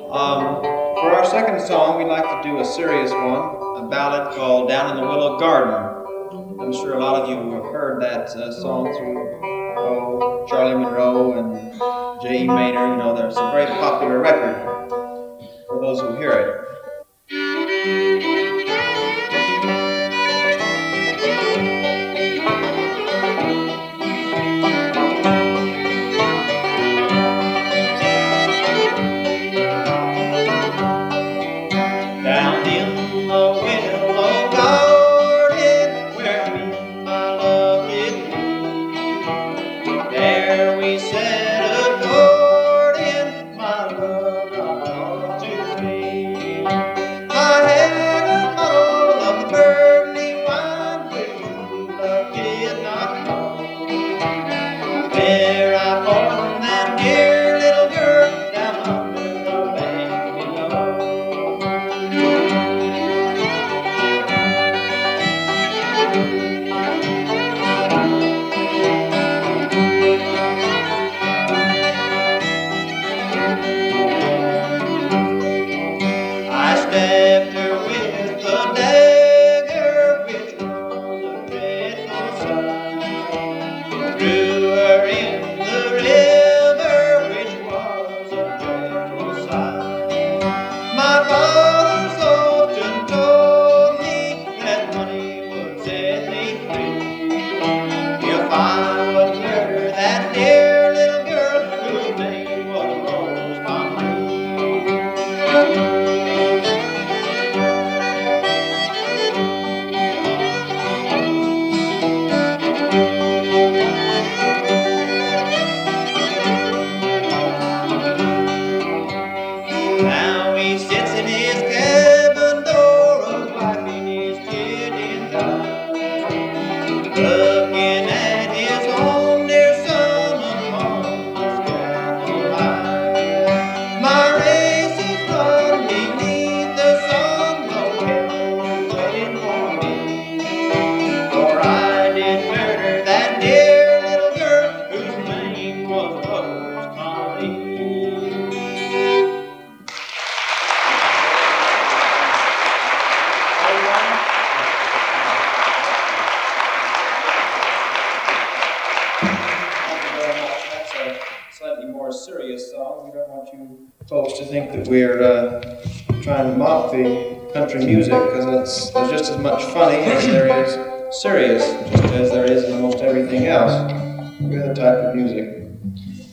For our second song, we'd like to do a serious one, a ballad called Down in the Willow Garden. I'm sure a lot of you have heard that song through Charlie Monroe and J.E. Maynard. You know, there's a very popular record for those who hear it. Down in the willow garden where me and my love did be, there we sat a-courting, my love brought to me. I had a bottle of burning wine which true love did not know. There I found that dear little girl down under the bank below. I stabbed her with a dagger which was a dreadful sight. Threw her in the river which was a dreadful sight. My father's often told me that money would set me free if I would murder that dear little girl whose name was Rose Conley. Now he sits in his cabin door, wiping his tear-dimmed eyes, looking at his own dear son upon the scaffold high. My race is run beneath the sun, no hell is waiting for me, for I did murder that dear little girl whose name was Rose Conley. That's a slightly more serious song. We don't want you folks to think that we're trying to mock the country music, because there's just as much funny as there is serious, just as there is in almost everything else. We're the type of music